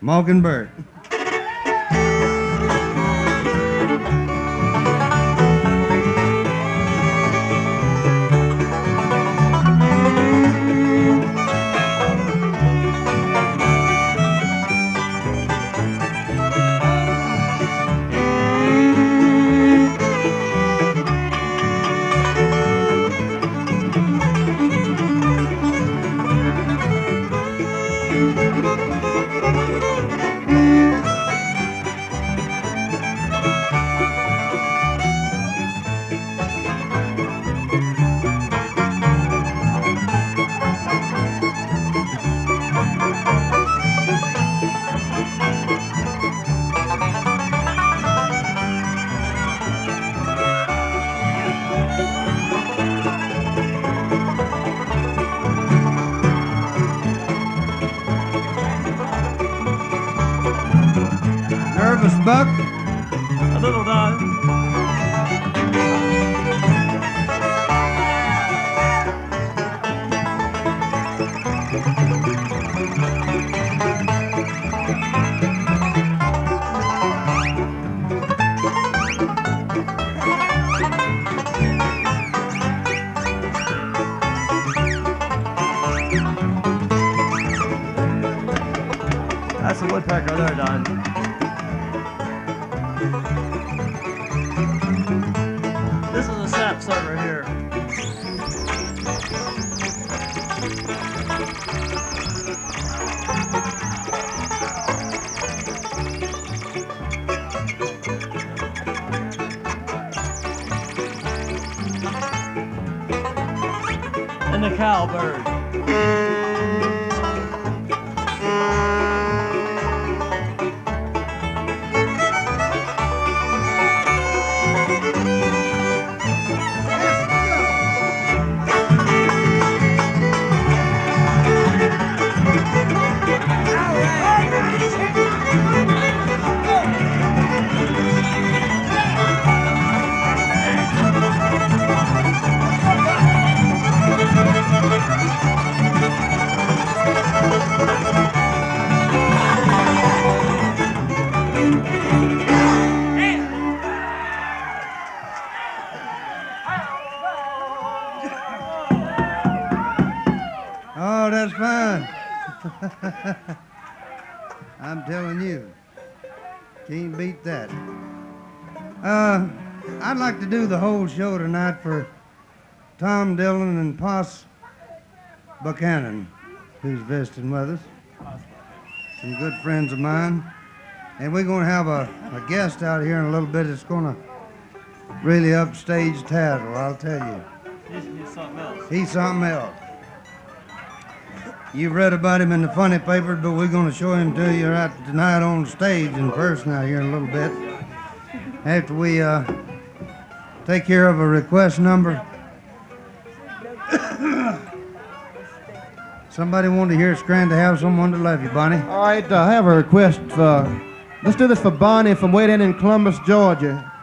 Mockingbird. Nervous, Buck? A little, Don. That's a woodpecker there, Don. This is a sapsucker right here. And the cowbird. Oh, that's fine. I'm telling you, can't beat that. I'd like to do the whole show tonight for Tom Dillon and Poss Buchanan, who's visiting with us. Some good friends of mine. And we're going to have a guest out here in a little bit that's going to really upstage Tattle, I'll tell you. He's something else. He's something else. You've read about him in the funny papers, but we're going to show him to you right tonight on stage in person out here in a little bit. After we take care of a request number. Somebody want to hear Scranton to have someone to love you, Bonnie? All right, I have a request. Let's do this for Bonnie from way down in Columbus, Georgia.